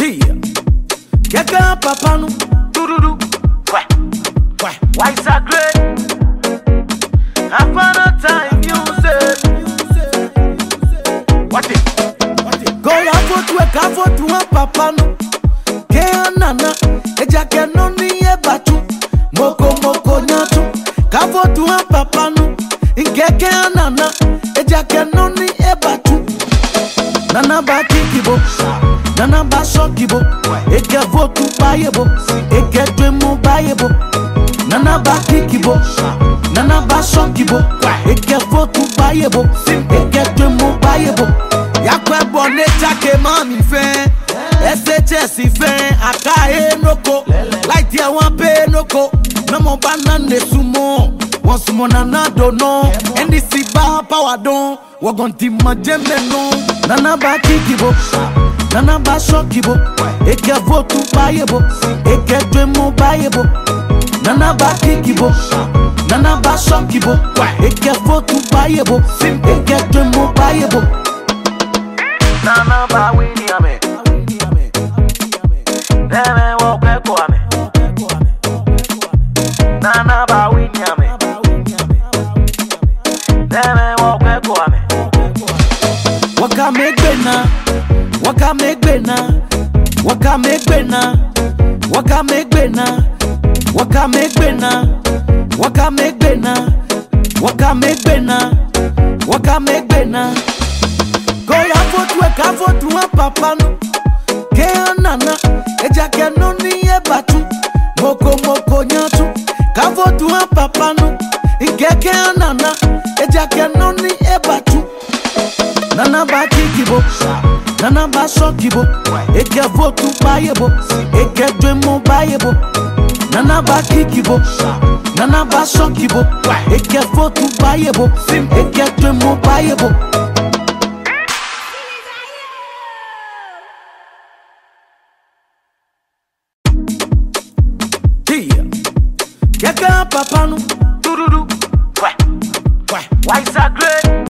Tia, Keka papa no, Dududu, why is that great? I found a time music. What it? go ya fotu e ka fotu a papa no. Ke anana, eja ke no ni e batu. Moko moko nyatu, ka fotu a papa no. Inke ke anana, eja ke no ni e batu. Nana ba kikibo, nana ba shokibo. Eke votu bayebo, eke dwemu bayebo. Nana ba kikibo, nana ba shokibo. Eke votu bayebo, eke dwemu bayebo. Yakwe bone jake mami fe, SHS fe, akae noko. Like ya wampe noko, memo banane sumo. Once sumo nana dono, NDC ba power don. Wagonti majembe no, nana ba kikibo, nana ba shokibo. Eke votu bayebo, eke dwemu bayebo. Nana ba kikibo, nana ba shokibo. Eke votu bayebo, eke dwemu bayebo. Nana ba wini ame. Nene woke ko ame. Nana ba wini ame. Nene woke ko ame. Waka megbena, waka megbena, waka megbena, waka megbena, waka megbena, waka megbena, waka megbena, waka megbena. Go ya fotu e ka fotu a papa no. Ke anana, eja ke no ni e batu. Moko moko nyatu, ka fotu a papa no. Inke ke anana, eja ke no ni e batu. Nana ba kikibo, nana ba shokibo. Eke votu bayebo, eke dwemu bayebo. Nana ba kikibo, nana ba shokibo. Eke votu bayebo, eke dwemu bayebo. Tia, Keka papa no, Dududu, why is that great?